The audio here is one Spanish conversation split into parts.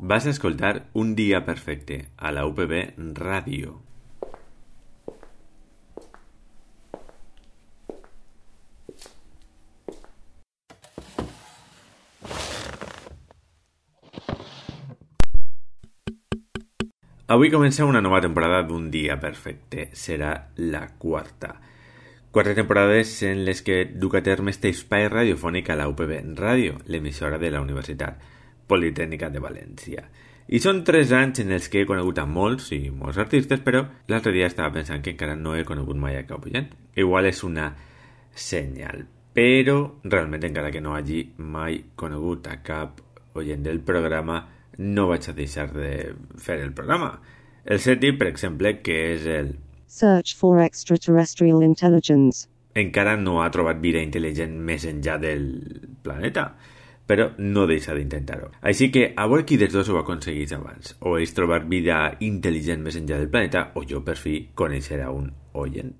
Vas a escoltar Un dia perfecte a la UPB Ràdio. Avui comença una nova temporada d'Un dia perfecte. Serà la quarta. Quatre temporades en les que duc a terme este espai radiofònic a la UPB Ràdio, l'emissora de la Universitat Politècnica de València. I són 3 anys en els que he conegut a molts i molts artistes, però l'altre dia estava pensant que encara no he conegut mai a cap oient. Igual és una senyal, però realment encara que no hagi mai conegut a cap oient del programa, no vaig a deixar de fer el programa. El Seti, per exemple, que és el Search for extraterrestrial intelligence. Encara no ha trobat vida intel·ligent més enllà del planeta, però no deixa d'intentar-ho. Així que, a veure qui dels dos ho aconseguís abans. O és trobar vida intel·ligent més enllà del planeta, o jo, per fi, conèixer a un oient.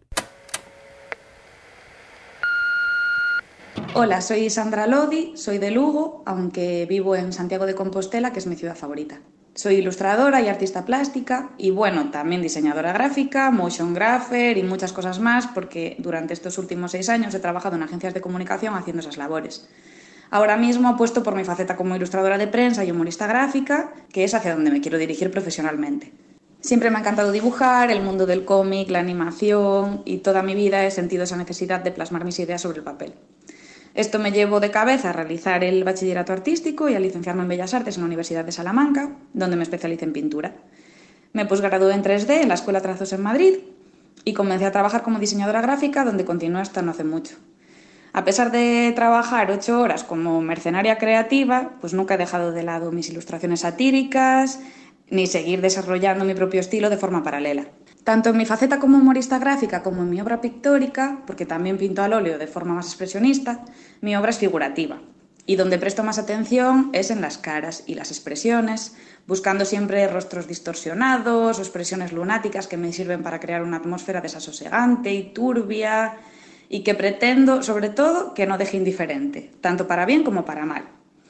Hola, soy Sandra Lodi, soy de Lugo, aunque vivo en Santiago de Compostela, que es mi ciudad favorita. Soy ilustradora y artista plástica y, bueno, también diseñadora gráfica, motion grapher y muchas cosas más, porque durante estos últimos 6 años he trabajado en agencias de comunicación haciendo esas labores. Ahora mismo apuesto por mi faceta como ilustradora de prensa y humorista gráfica, que es hacia donde me quiero dirigir profesionalmente. Siempre me ha encantado dibujar, el mundo del cómic, la animación, y toda mi vida he sentido esa necesidad de plasmar mis ideas sobre el papel. Esto me llevó de cabeza a realizar el bachillerato artístico y a licenciarme en Bellas Artes en la Universidad de Salamanca, donde me especialicé en pintura. Me posgradué en 3D en la Escuela Trazos en Madrid y comencé a trabajar como diseñadora gráfica, donde continué hasta no hace mucho. A pesar de trabajar 8 horas como mercenaria creativa, pues nunca he dejado de lado mis ilustraciones satíricas ni seguir desarrollando mi propio estilo de forma paralela. Tanto en mi faceta como humorista gráfica como en mi obra pictórica, porque también pinto al óleo de forma más expresionista, mi obra es figurativa. Y donde presto más atención es en las caras y las expresiones, buscando siempre rostros distorsionados o expresiones lunáticas que me sirven para crear una atmósfera desasosegante y turbia, y que pretendo, sobre todo, que no deje indiferente, tanto para bien como para mal.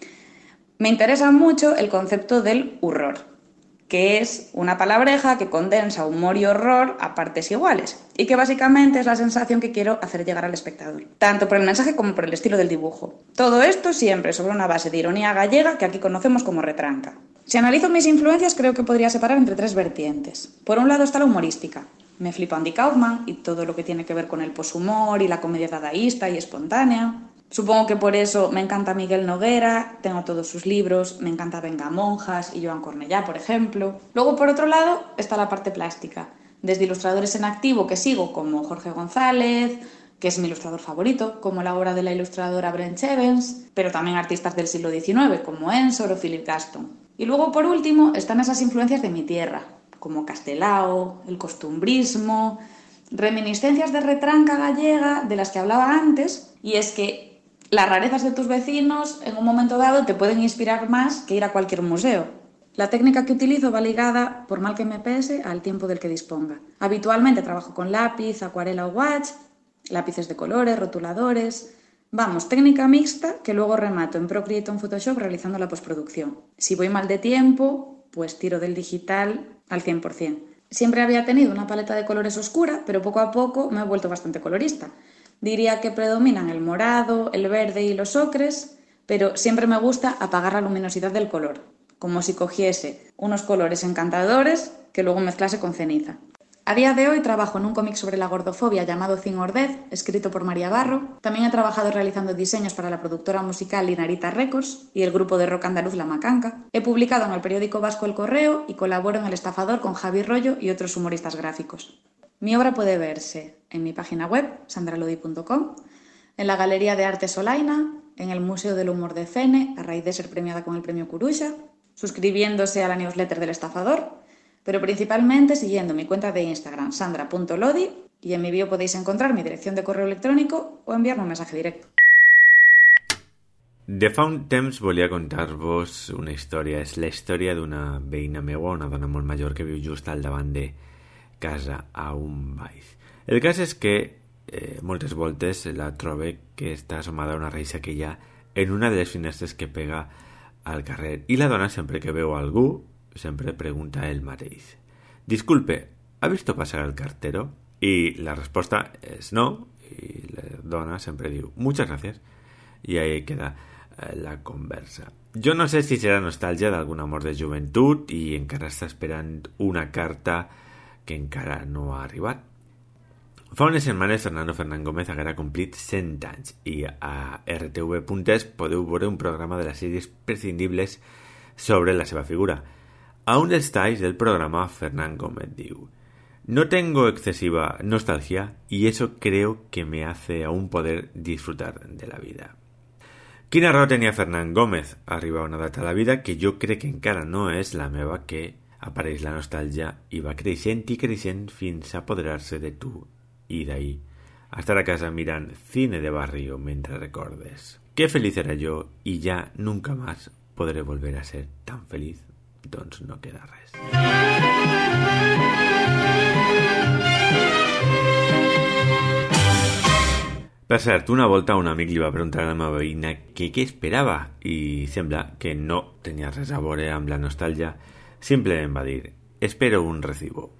Me interesa mucho el concepto del horror, que es una palabreja que condensa humor y horror a partes iguales, y que básicamente es la sensación que quiero hacer llegar al espectador, tanto por el mensaje como por el estilo del dibujo. Todo esto siempre sobre una base de ironía gallega que aquí conocemos como retranca. Si analizo mis influencias, creo que podría separar entre 3 vertientes. Por un lado está la humorística. Me flipa Andy Kaufman y todo lo que tiene que ver con el poshumor y la comedia dadaísta y espontánea. Supongo que por eso me encanta Miguel Noguera, tengo todos sus libros, me encanta Vengamonjas y Joan Cornellá, por ejemplo. Luego, por otro lado, está la parte plástica. Desde ilustradores en activo que sigo, como Jorge González, que es mi ilustrador favorito, como la obra de la ilustradora Brent Evans, pero también artistas del siglo XIX, como Ensor o Philip Gaston. Y luego, por último, están esas influencias de mi tierra, como Castelao, el costumbrismo, reminiscencias de retranca gallega de las que hablaba antes, y es que las rarezas de tus vecinos en un momento dado te pueden inspirar más que ir a cualquier museo. La técnica que utilizo va ligada, por mal que me pese, al tiempo del que disponga. Habitualmente trabajo con lápiz, acuarela o gouache, lápices de colores, rotuladores. Vamos, técnica mixta que luego remato en Procreate o en Photoshop realizando la postproducción. Si voy mal de tiempo, pues tiro del digital al 100%. Siempre había tenido una paleta de colores oscura, pero poco a poco me he vuelto bastante colorista. Diría que predominan el morado, el verde y los ocres, pero siempre me gusta apagar la luminosidad del color, como si cogiese unos colores encantadores que luego mezclase con ceniza. A día de hoy trabajo en un cómic sobre la gordofobia llamado Thing or Death, escrito por María Barro. También he trabajado realizando diseños para la productora musical Linarita Records y el grupo de rock andaluz La Macanca. He publicado en el periódico vasco El Correo y colaboro en El Estafador con Javi Rollo y otros humoristas gráficos. Mi obra puede verse en mi página web, sandralodi.com, en la Galería de Arte Solaina, en el Museo del Humor de Fene, a raíz de ser premiada con el premio Curuxa, suscribiéndose a la newsletter del Estafador, pero principalmente siguiendo mi cuenta de Instagram, sandra.lodi, y en mi bio podéis encontrar mi dirección de correo electrónico o enviarme un mensaje directo. De fa un temps volia contar-vos una història. És la història d'una veïna meua, una dona molt major que viu just al davant de casa a un baix. El cas és que moltes voltes la trobe que està assomada una reixa que hi ha en una de les finestres que pega al carrer i la dona, sempre que veu algú, sempre pregunta el mateix. Disculpe, ¿ha visto pasar al cartero? Y la respuesta es no, y la dona sempre diu muchas gracias, i ahí queda la conversa. Jo no sé si serà nostàlgia d'algun amor de joventut i encara està esperant una carta que encara no ha arribat. Fa unes setmanes Fernando Fernán Gómez haguera complit 100 anys i a rtv.es podeu veure un programa de les sèries prescindibles sobre la seva figura. A un dels talls del programa, Fernán Gómez diu: no tengo excesiva nostalgia y eso creo que me hace aún poder disfrutar de la vida. Quina raó tenia Fernán Gómez? Arriba una data a la vida que jo crec que encara no és la meva, que apareix la nostàlgia i va creixent i creixent fins a apoderar-se de tu i d'ahí a estar a casa mirant cine de barrio mentre recordes. Qué feliz era yo y ya nunca más podré volver a ser tan feliz. Doncs no queda res. Per cert, una volta un amic li va preguntar a la meva veïna què esperava i sembla que no tenia res a veure amb la nostàlgia. Simplement va dir: espero un recibo.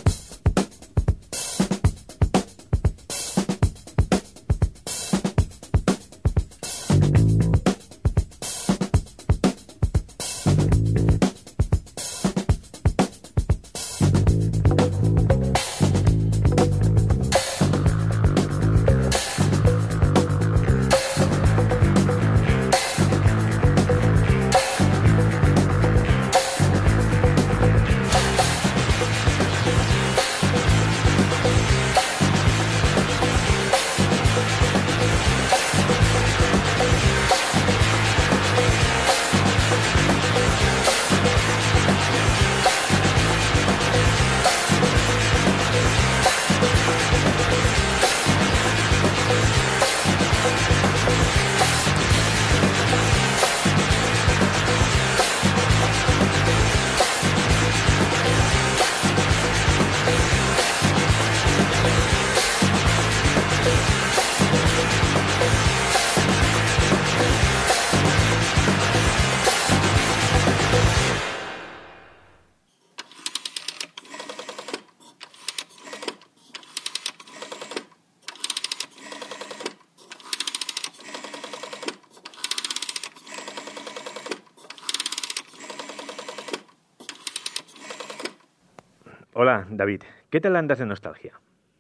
Hola, David. ¿Qué tal andas de nostalgia?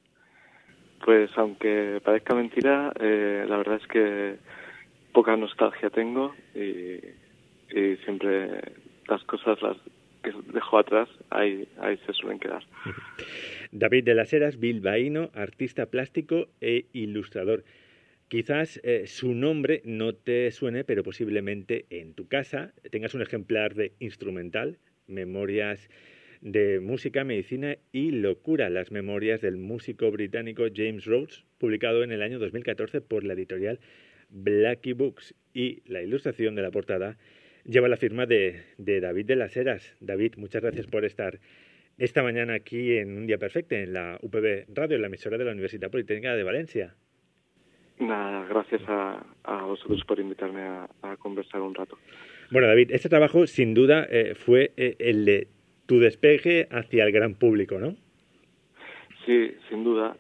Pues aunque parezca mentira, la verdad es que poca nostalgia tengo y siempre las cosas las que dejo atrás, ahí se suelen quedar. David de las Heras, bilbaíno, artista plástico e ilustrador. Quizás su nombre no te suene, pero posiblemente en tu casa tengas un ejemplar de instrumental, Memorias de música, medicina y locura, las memorias del músico británico James Rhodes, publicado en el año 2014 por la editorial Blackie Books, y la ilustración de la portada lleva la firma de David de las Heras. David, muchas gracias por estar esta mañana aquí en Un Día Perfecto, en la UPB Radio, en la emisora de la Universidad Politécnica de Valencia. Nada, gracias a vosotros por invitarme a conversar un rato. Bueno, David, este trabajo sin duda fue el de tu despegue hacia el gran público, ¿no? Sí, sin duda.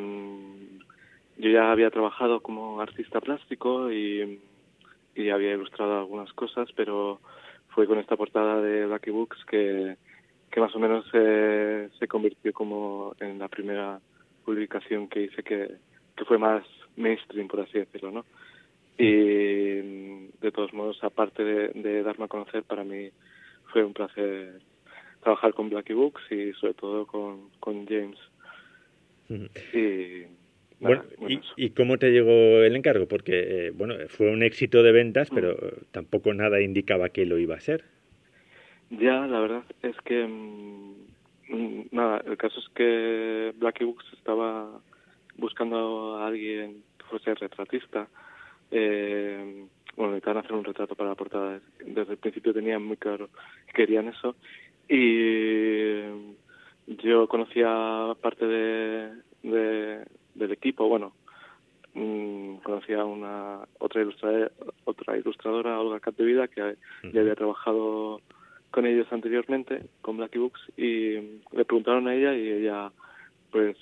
Yo ya había trabajado como artista plástico y había ilustrado algunas cosas, pero fue con esta portada de Blackie Books que más o menos se convirtió como en la primera publicación que hice que fue más mainstream, por así decirlo, ¿no? Y de todos modos, aparte de darme a conocer, para mí fue un placer trabajar con Blackie Books y sobre todo con James. Y, nada, bueno, ¿y cómo te llegó el encargo? Porque fue un éxito de ventas, pero tampoco nada indicaba que lo iba a ser. Ya, la verdad es que nada, el caso es que Blackie Books estaba buscando a alguien que fuese retratista. Necesitaban hacer un retrato para la portada. Desde el principio tenían muy claro que querían eso. Y yo conocía parte del equipo, conocí a otra ilustradora, Olga Capdevila, que ya había trabajado con ellos anteriormente, con Blacky Books, y le preguntaron a ella y ella pues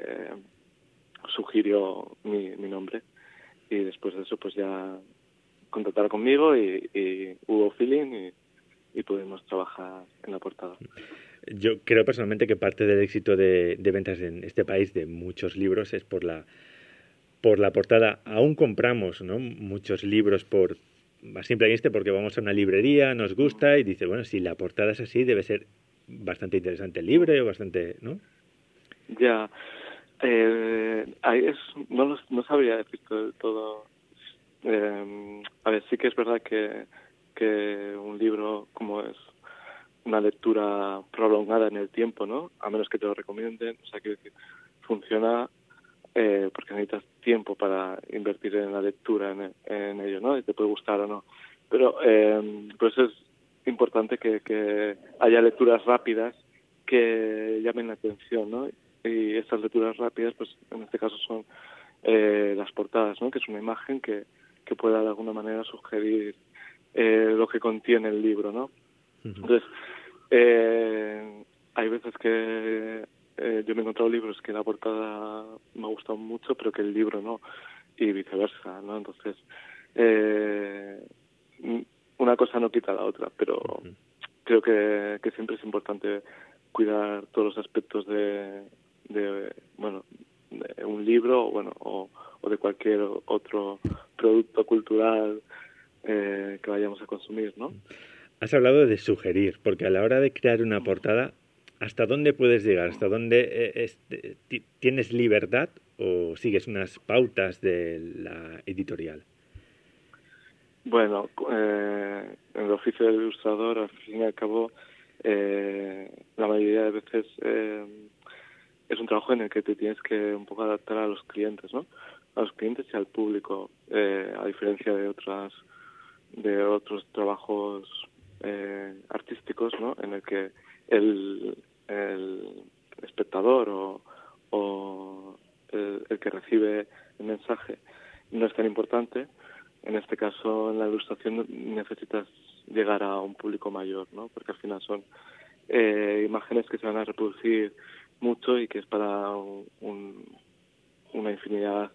sugirió mi nombre, y después de eso pues ya contactaron conmigo y hubo feeling y pudimos trabajar en la portada. Yo creo personalmente que parte del éxito de ventas en este país de muchos libros es por la portada. Aún compramos, ¿no?, muchos libros por a simple vista porque vamos a una librería, nos gusta y dice, bueno, si la portada es así debe ser bastante interesante el libro o bastante, ¿no? Ya, no sabría decirte del todo. A ver, sí que es verdad que un libro, como es una lectura prolongada en el tiempo, ¿no?, a menos que te lo recomienden, o sea, quiero decir, funciona porque necesitas tiempo para invertir en la lectura, en ello, ¿no?, y te puede gustar o no. Pero pues es importante que haya lecturas rápidas que llamen la atención, ¿no? Y estas lecturas rápidas, pues en este caso son las portadas, ¿no?, que es una imagen que pueda de alguna manera sugerir lo que contiene el libro, ¿no? Entonces, hay veces que yo me he encontrado libros que la portada me ha gustado mucho, pero que el libro no, y viceversa, ¿no? Entonces, una cosa no quita la otra, pero creo que siempre es importante cuidar todos los aspectos de un libro, o de cualquier otro producto cultural que vayamos a consumir, ¿no? Has hablado de sugerir, porque a la hora de crear una portada, ¿hasta dónde puedes llegar? ¿Hasta dónde tienes libertad o sigues unas pautas de la editorial? Bueno, en el oficio del ilustrador, al fin y al cabo, la mayoría de veces es un trabajo en el que te tienes que un poco adaptar a los clientes, ¿no? A los clientes y al público, a diferencia de otros trabajos artísticos, ¿no?, en el que el espectador o el que recibe el mensaje no es tan importante. En este caso, en la ilustración necesitas llegar a un público mayor, ¿no?, porque al final son imágenes que se van a reproducir mucho y que es para una infinidad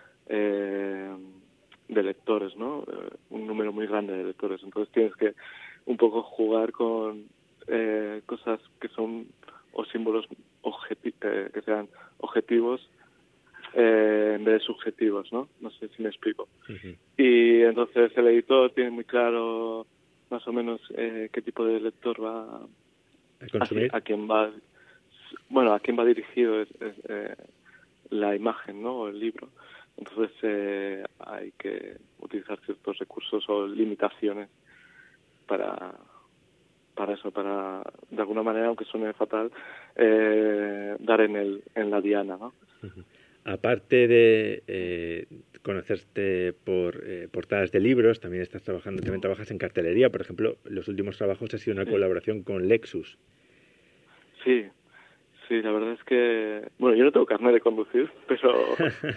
de lectores, ¿no?, un número muy grande de lectores. Entonces tienes que un poco jugar con cosas que son o símbolos que sean objetivos en vez de subjetivos, ¿no? No sé si me explico. Uh-huh. Y entonces el editor tiene muy claro más o menos qué tipo de lector va a consumir, a quién va dirigido la imagen, ¿no?, o el libro. Entonces hay que utilizar ciertos recursos o limitaciones para eso, para de alguna manera, aunque suene fatal, dar en la diana, ¿no? Uh-huh. Aparte de conocerte por portadas de libros, también trabajas en cartelería. Por ejemplo, los últimos trabajos ha sido una colaboración con Lexus. Sí, la verdad es que... Bueno, yo no tengo carnet de conducir, pero...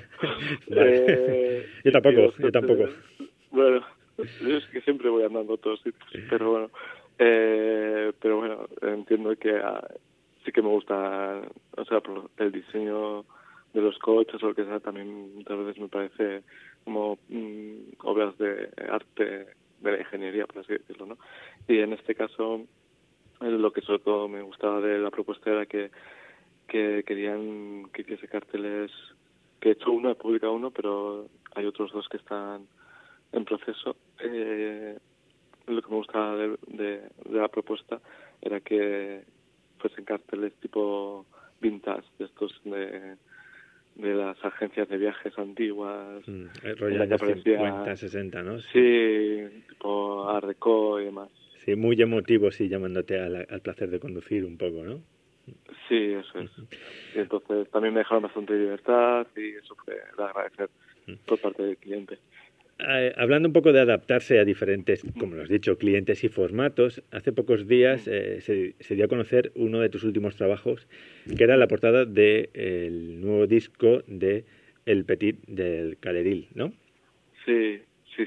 Yo tampoco. Bueno, yo es que siempre voy andando a todos sitios, pero bueno, entiendo que sí que me gusta, o sea, el diseño de los coches o lo que sea, también muchas veces me parece como obras de arte de la ingeniería, por así decirlo, ¿no? Y en este caso, lo que sobre todo me gustaba de la propuesta era que querían que hiciese carteles, que he hecho uno, he publicado uno, pero hay otros dos que están en proceso. Lo que me gustaba de la propuesta era que fuesen carteles tipo vintage, de estos de las agencias de viajes antiguas. El rollo de 50, 60, ¿no? Sí, tipo Art Deco y demás. Sí, muy emotivo, sí, llamándote al placer de conducir un poco, ¿no? Sí, eso es. Y entonces también me dejaron bastante libertad y eso fue de agradecer por parte del cliente. Hablando un poco de adaptarse a diferentes, como lo has dicho, clientes y formatos, hace pocos días se dio a conocer uno de tus últimos trabajos, que era la portada del nuevo disco de el Petit del Caleril, ¿no? Sí.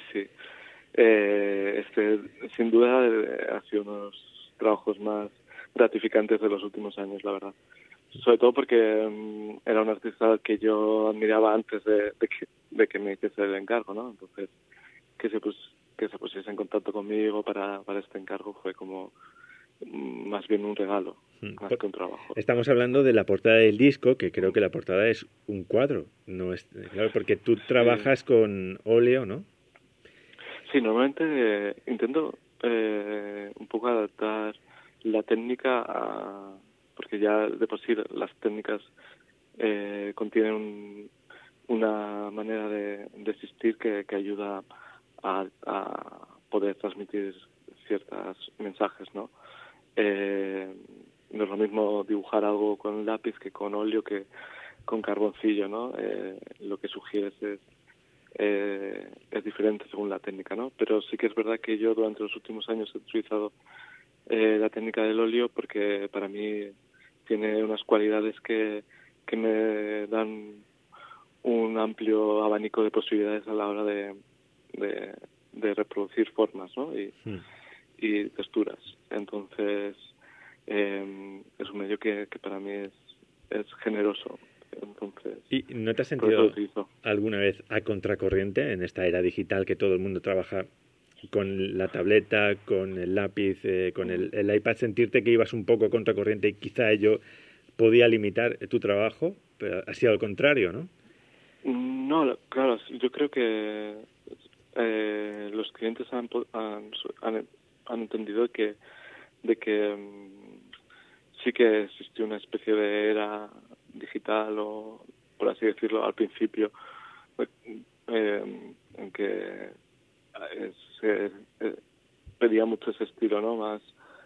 Sin duda ha sido uno de los trabajos más gratificantes de los últimos años, la verdad. Sobre todo porque era un artista que yo admiraba antes de que me hiciese el encargo, ¿no? Entonces, que se pusiese en contacto conmigo para este encargo fue como más bien un regalo, más que un trabajo. Estamos hablando de la portada del disco, que creo que la portada es un cuadro, no es, claro, porque tú trabajas con óleo, ¿no? Sí, normalmente intento un poco adaptar la técnica porque ya de por sí las técnicas contienen una manera de existir que ayuda a poder transmitir ciertos mensajes, ¿no? No es lo mismo dibujar algo con lápiz que con óleo que con carboncillo, ¿no? Lo que sugieres es diferente según la técnica, ¿no? Pero sí que es verdad que yo durante los últimos años he utilizado la técnica del óleo porque para mí tiene unas cualidades que me dan un amplio abanico de posibilidades a la hora de reproducir formas, ¿no? Y texturas. Entonces es un medio que para mí es generoso. Entonces, ¿y no te has sentido alguna vez a contracorriente en esta era digital que todo el mundo trabaja con la tableta, con el lápiz, con el iPad, sentirte que ibas un poco a contracorriente y quizá ello podía limitar tu trabajo? Pero ha sido al contrario, ¿no? No, claro, yo creo que los clientes han entendido de que sí que existió una especie de era digital, o por así decirlo, al principio, en que se pedía mucho ese estilo, ¿no? Más,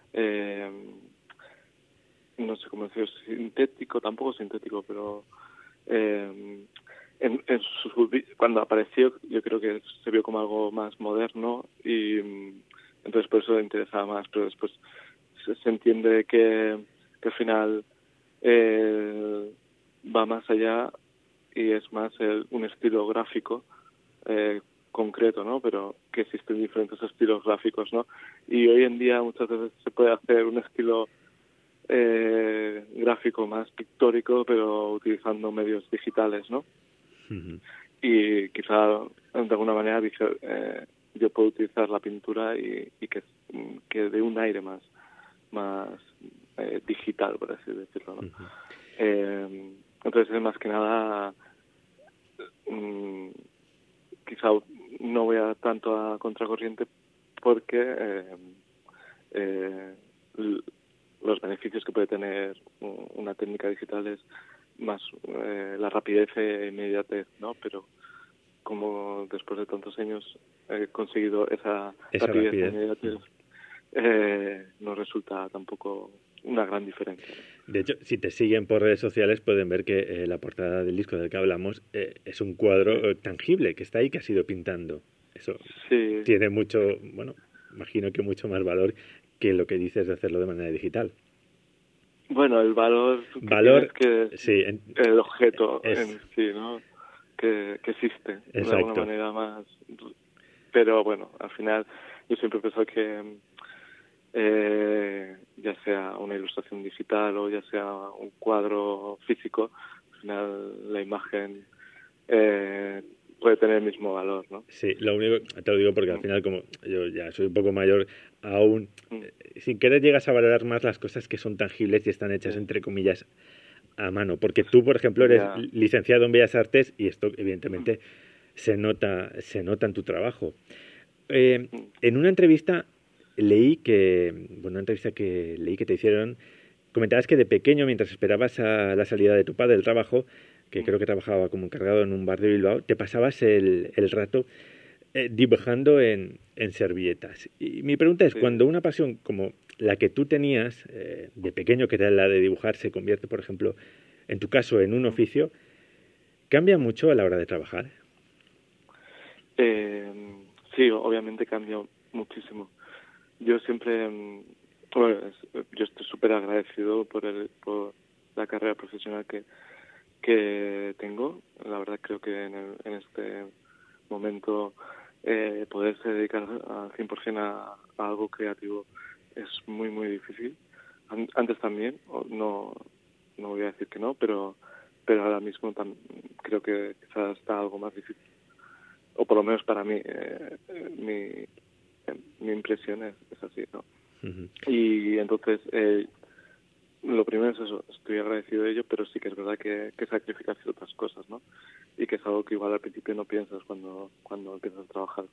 no sé cómo decirlo, sintético, tampoco sintético, pero cuando apareció yo creo que se vio como algo más moderno y entonces por eso le interesaba más, pero después se entiende que al final va más allá y es más un estilo gráfico concreto, ¿no? Pero que existen diferentes estilos gráficos, ¿no? Y hoy en día muchas veces se puede hacer un estilo gráfico más pictórico, pero utilizando medios digitales, ¿no? Uh-huh. Y quizá de alguna manera yo puedo utilizar la pintura y que dé un aire más digital, por así decirlo, ¿no? Uh-huh. Entonces, más que nada, quizá no voy tanto a contracorriente porque los beneficios que puede tener una técnica digital es más la rapidez e inmediatez, ¿no? Pero como después de tantos años he conseguido esa rapidez e inmediatez, no resulta tampoco una gran diferencia. De hecho, si te siguen por redes sociales pueden ver que la portada del disco del que hablamos es un cuadro tangible que está ahí, que has ido pintando. Eso tiene mucho, bueno, imagino que mucho más valor que lo que dices de hacerlo de manera digital. Bueno, el valor que sí, el objeto en sí, ¿no? Que existe. Exacto. De alguna manera más. Pero bueno, al final yo siempre pienso que ya sea una ilustración digital o ya sea un cuadro físico, al final la imagen puede tener el mismo valor, ¿no? Sí, lo único, te lo digo porque al final, como yo ya soy un poco mayor, aún sin querer llegas a valorar más las cosas que son tangibles y están hechas, entre comillas, a mano. Porque tú, por ejemplo, eres licenciado en Bellas Artes y esto, evidentemente, se nota en tu trabajo. En una entrevista leí que te hicieron, comentabas que de pequeño, mientras esperabas a la salida de tu padre del trabajo, que creo que trabajaba como encargado en un bar de Bilbao, te pasabas el rato dibujando en servilletas. Y mi pregunta es, cuando una pasión como la que tú tenías de pequeño, que era la de dibujar, se convierte, por ejemplo, en tu caso, en un oficio, ¿cambia mucho a la hora de trabajar? Sí, obviamente cambia muchísimo. Yo siempre, yo estoy súper agradecido por la carrera profesional que que tengo. La verdad creo que en este momento poderse dedicar al 100% a algo creativo es muy, muy difícil. Antes también, no voy a decir que no, pero ahora mismo creo que quizás está algo más difícil. O por lo menos para mí, mi impresión es así, ¿no? Uh-huh. Y entonces, lo primero es eso, estoy agradecido de ello, pero sí que es verdad que sacrificas ciertas cosas, ¿no? Y que es algo que igual al principio no piensas cuando empiezas a trabajar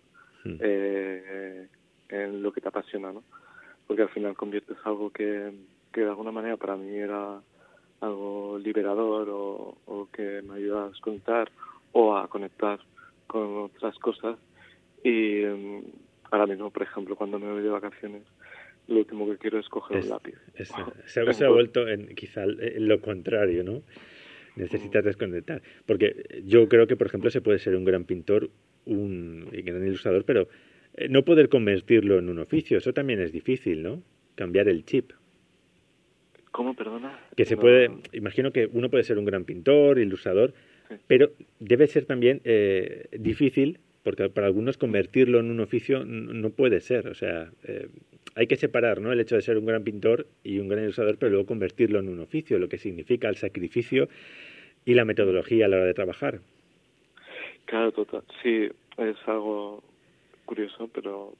en lo que te apasiona, ¿no? Porque al final conviertes algo que de alguna manera para mí era algo liberador o que me ayuda a desconectar o a conectar con otras cosas. Y ahora mismo, por ejemplo, cuando me voy de vacaciones, lo último que quiero es coger un lápiz. Se ha vuelto quizá lo contrario, ¿no? Necesitas desconectar. Porque yo creo que, por ejemplo, se puede ser un gran pintor, un gran ilustrador, pero no poder convertirlo en un oficio, eso también es difícil, ¿no? Cambiar el chip. ¿Cómo, perdona? Que se puede, imagino que uno puede ser un gran pintor, ilustrador, sí, pero debe ser también difícil, porque para algunos convertirlo en un oficio no puede ser, o sea, hay que separar, ¿no?, el hecho de ser un gran pintor y un gran ilustrador, pero luego convertirlo en un oficio, lo que significa el sacrificio y la metodología a la hora de trabajar. Claro, total. Sí, es algo curioso, pero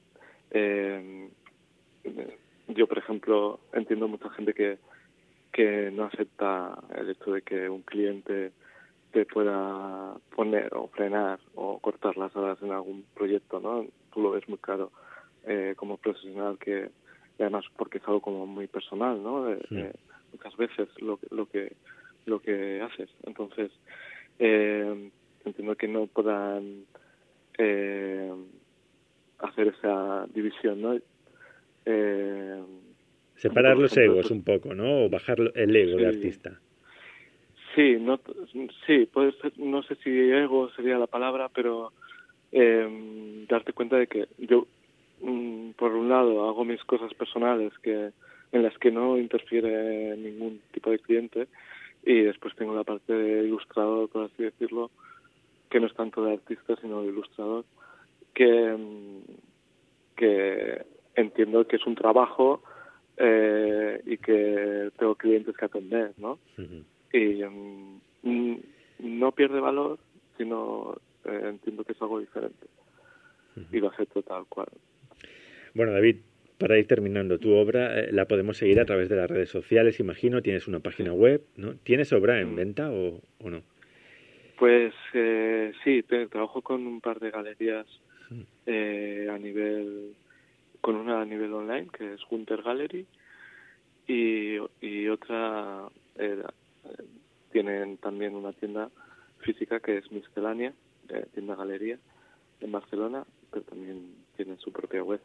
yo, por ejemplo, entiendo mucha gente que no acepta el hecho de que un cliente te pueda poner o frenar o cortar las alas en algún proyecto, ¿no? Tú lo ves muy claro como profesional, que además porque es algo como muy personal, ¿no? Muchas veces lo que haces. Entonces, entiendo que no puedan hacer esa división, ¿no? Separar los egos un poco, ¿no? O bajar el ego del artista. Sí, puede ser, no sé si ego sería la palabra, pero darte cuenta de que yo, por un lado, hago mis cosas personales en las que no interfiere ningún tipo de cliente, y después tengo la parte de ilustrador, por así decirlo, que no es tanto de artista, sino de ilustrador, que entiendo que es un trabajo y que tengo clientes que atender, ¿no? Uh-huh. Y no pierde valor, sino entiendo que es algo diferente. Uh-huh. Y lo acepto tal cual. Bueno, David, para ir terminando, tu obra la podemos seguir a través de las redes sociales, imagino. Tienes una página web, ¿no? ¿Tienes obra en venta o no? Pues sí, trabajo con un par de galerías con una a nivel online, que es Gunter Gallery, y otra tienen también una tienda física que es Miscelánea, tienda galería en Barcelona, pero también tienen su propia web,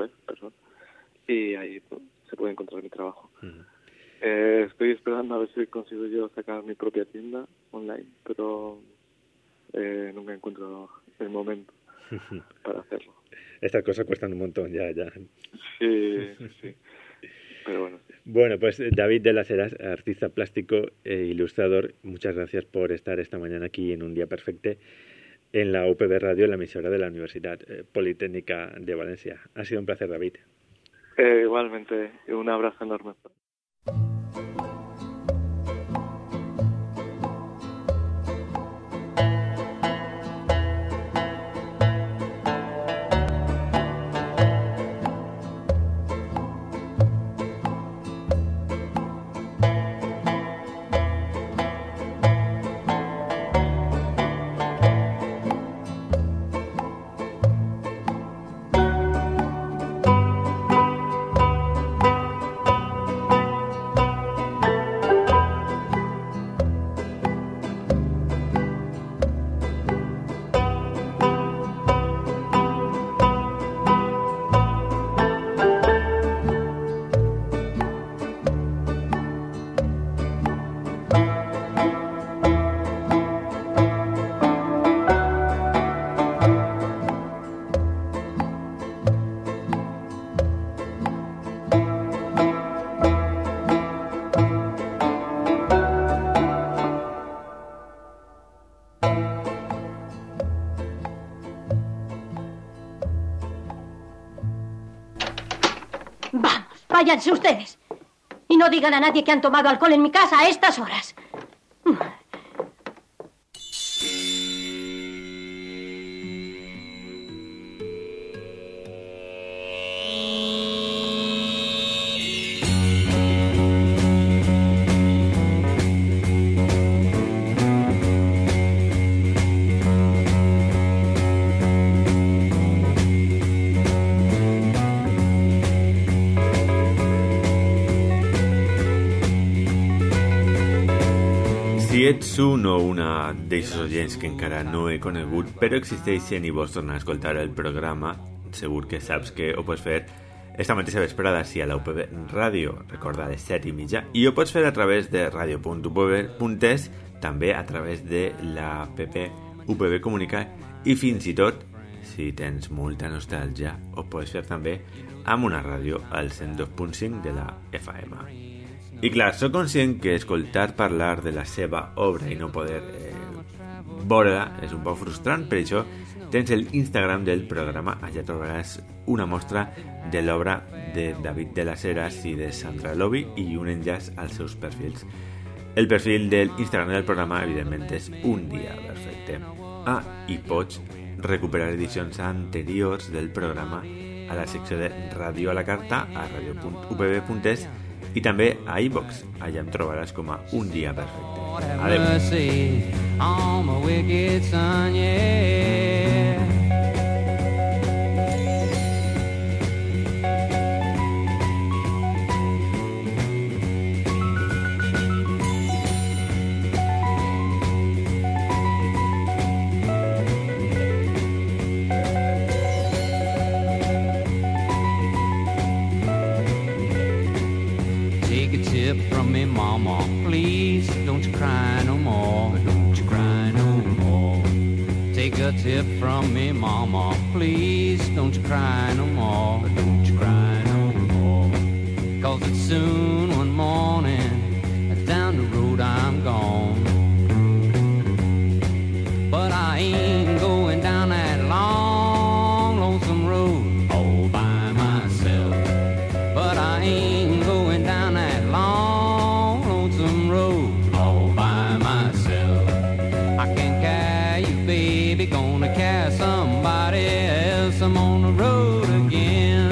y ahí se puede encontrar mi trabajo. Uh-huh. Estoy esperando a ver si consigo yo sacar mi propia tienda online, pero nunca encuentro el momento para hacerlo. Estas cosas cuestan un montón, ya. Sí. Pero bueno. Bueno, pues David de las Heras, artista plástico e ilustrador, muchas gracias por estar esta mañana aquí en Un Día Perfecto en la UPV Radio, en la emisora de la Universidad Politécnica de Valencia. Ha sido un placer, David. Igualmente, un abrazo enorme. Váyanse ustedes. Y no digan a nadie que han tomado alcohol en mi casa a estas horas. Si ets un o una d'eixos oients que encara no he conegut, però existeixen i vols tornar a escoltar el programa, segur que saps que ho pots fer esta mateixa vesprada si a la UPB Ràdio, recorda, a les 7:30, i ho pots fer a través de radio.upb.es, també a través de l'app UPB Comunica, i fins i tot, si tens molta nostàlgia, ho pots fer també amb una ràdio al 102.5 de la FM. I clar, soc conscient que escoltar parlar de la seva obra i no poder veure-la és un poc frustrant, per això tens el Instagram del programa, allà trobaràs una mostra de l'obra de David de las Heras i de Sandra Lobi i un enllaç als seus perfils. El perfil del Instagram del programa, evidentment, és Un dia perfecte. I pots recuperar edicions anteriors del programa a la secció de Ràdio a la Carta, a radio.upb.es, i també a iVox. Allà em trobaràs com a Un dia perfecte. Adéu. From me, mama, please don't you cry no more, don't you cry no more. Take a tip from me, mama, please don't you cry no more, don't you cry no more. 'Cause it's soon one morning, down the road I'm gone. But I ain't going down that long, lonesome road all by myself. But I ain't going down that long, lonesome road all by myself. I can't carry you, baby, gonna carry somebody else. I'm on the road again.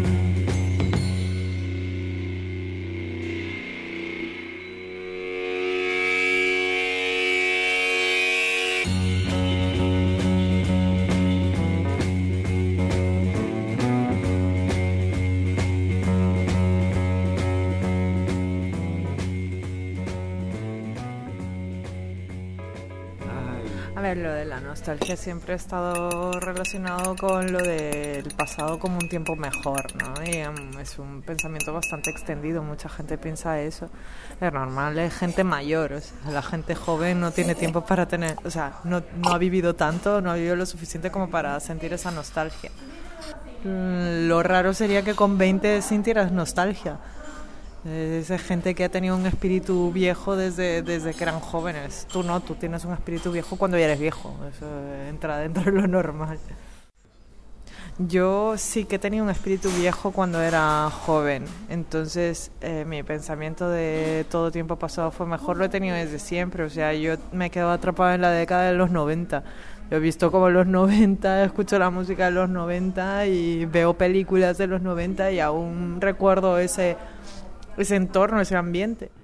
A ver, lo de la nostalgia siempre ha estado relacionado con lo del pasado como un tiempo mejor, ¿no? Y es un pensamiento bastante extendido, mucha gente piensa eso. Es normal, es gente mayor, o sea, la gente joven no tiene tiempo para tener, o sea, no ha vivido tanto, no ha vivido lo suficiente como para sentir esa nostalgia. Lo raro sería que con 20 sintieras nostalgia. Es gente que ha tenido un espíritu viejo desde que eran jóvenes. Tú no, tú tienes un espíritu viejo cuando ya eres viejo. Eso entra dentro de lo normal. Yo sí que tenía un espíritu viejo cuando era joven. Entonces mi pensamiento de todo tiempo pasado fue mejor lo he tenido desde siempre. O sea, yo me he quedado atrapada en la década de los 90. Yo he visto como los 90, escucho la música de los 90 y veo películas de los 90 y aún recuerdo ese entorno, ese ambiente.